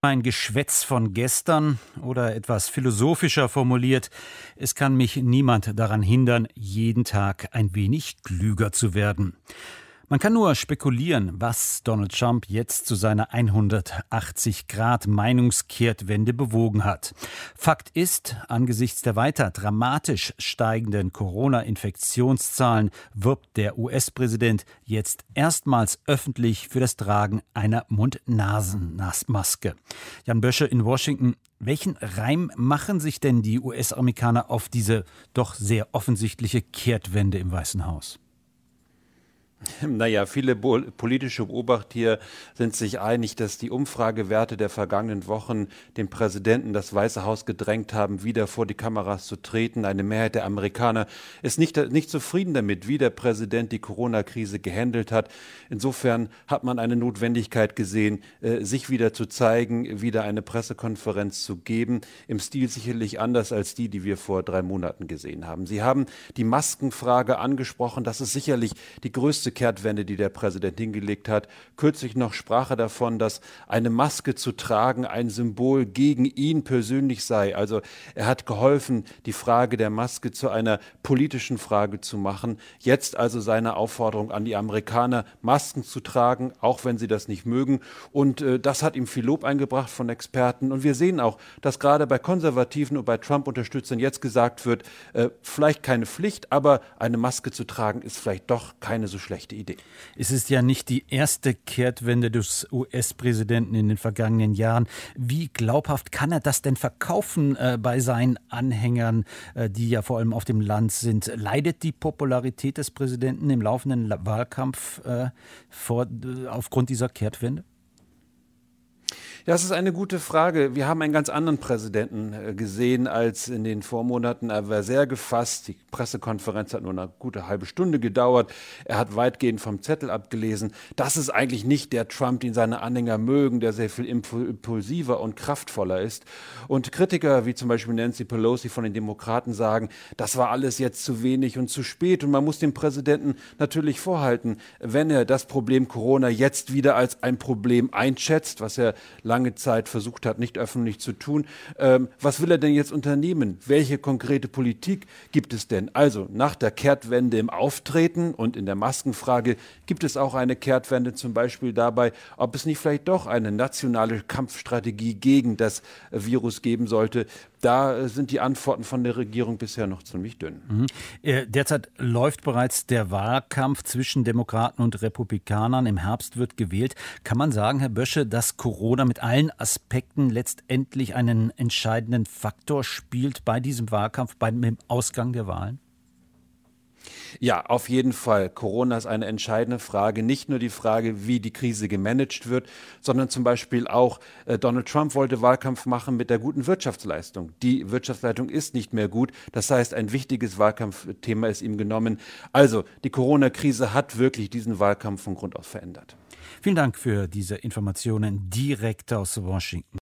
Ein Geschwätz von gestern oder etwas philosophischer formuliert, es kann mich niemand daran hindern, jeden Tag ein wenig klüger zu werden. Man kann nur spekulieren, was Donald Trump jetzt zu seiner 180-Grad-Meinungskehrtwende bewogen hat. Fakt ist, angesichts der weiter dramatisch steigenden Corona-Infektionszahlen wirbt der US-Präsident jetzt erstmals öffentlich für das Tragen einer Mund-Nasen-Maske. Jan Bösche in Washington. Welchen Reim machen sich denn die US-Amerikaner auf diese doch sehr offensichtliche Kehrtwende im Weißen Haus? Naja, viele politische Beobachter hier sind sich einig, dass die Umfragewerte der vergangenen Wochen den Präsidenten, das Weiße Haus gedrängt haben, wieder vor die Kameras zu treten. Eine Mehrheit der Amerikaner ist nicht zufrieden damit, wie der Präsident die Corona-Krise gehandelt hat. Insofern hat man eine Notwendigkeit gesehen, sich wieder zu zeigen, wieder eine Pressekonferenz zu geben. Im Stil sicherlich anders als die wir vor 3 Monaten gesehen haben. Sie haben die Maskenfrage angesprochen. Das ist sicherlich die größte Kehrtwende, die der Präsident hingelegt hat. Kürzlich noch sprach er davon, dass eine Maske zu tragen ein Symbol gegen ihn persönlich sei. Also er hat geholfen, die Frage der Maske zu einer politischen Frage zu machen. Jetzt also seine Aufforderung an die Amerikaner, Masken zu tragen, auch wenn sie das nicht mögen. Und das hat ihm viel Lob eingebracht von Experten. Und wir sehen auch, dass gerade bei Konservativen und bei Trump-Unterstützern jetzt gesagt wird, vielleicht keine Pflicht, aber eine Maske zu tragen ist vielleicht doch keine so schlechte Idee. Es ist ja nicht die erste Kehrtwende des US-Präsidenten in den vergangenen Jahren. Wie glaubhaft kann er das denn verkaufen bei seinen Anhängern, die ja vor allem auf dem Land sind? Leidet die Popularität des Präsidenten im laufenden Wahlkampf aufgrund dieser Kehrtwende? Das ist eine gute Frage. Wir haben einen ganz anderen Präsidenten gesehen als in den Vormonaten. Er war sehr gefasst. Die Pressekonferenz hat nur eine gute halbe Stunde gedauert. Er hat weitgehend vom Zettel abgelesen. Das ist eigentlich nicht der Trump, den seine Anhänger mögen, der sehr viel impulsiver und kraftvoller ist. Und Kritiker wie zum Beispiel Nancy Pelosi von den Demokraten sagen, das war alles jetzt zu wenig und zu spät. Und man muss dem Präsidenten natürlich vorhalten, wenn er das Problem Corona jetzt wieder als ein Problem einschätzt, was er lange Zeit versucht hat, nicht öffentlich zu tun. Was will er denn jetzt unternehmen? Welche konkrete Politik gibt es denn? Also nach der Kehrtwende im Auftreten und in der Maskenfrage gibt es auch eine Kehrtwende zum Beispiel dabei, ob es nicht vielleicht doch eine nationale Kampfstrategie gegen das Virus geben sollte. Da sind die Antworten von der Regierung bisher noch ziemlich dünn. Derzeit läuft bereits der Wahlkampf zwischen Demokraten und Republikanern. Im Herbst wird gewählt. Kann man sagen, Herr Bösche, dass Corona mit allen Aspekten letztendlich einen entscheidenden Faktor spielt bei diesem Wahlkampf, beim Ausgang der Wahlen? Ja, auf jeden Fall. Corona ist eine entscheidende Frage. Nicht nur die Frage, wie die Krise gemanagt wird, sondern zum Beispiel auch, Donald Trump wollte Wahlkampf machen mit der guten Wirtschaftsleistung. Die Wirtschaftsleistung ist nicht mehr gut. Das heißt, ein wichtiges Wahlkampfthema ist ihm genommen. Also, die Corona-Krise hat wirklich diesen Wahlkampf von Grund auf verändert. Vielen Dank für diese Informationen direkt aus Washington.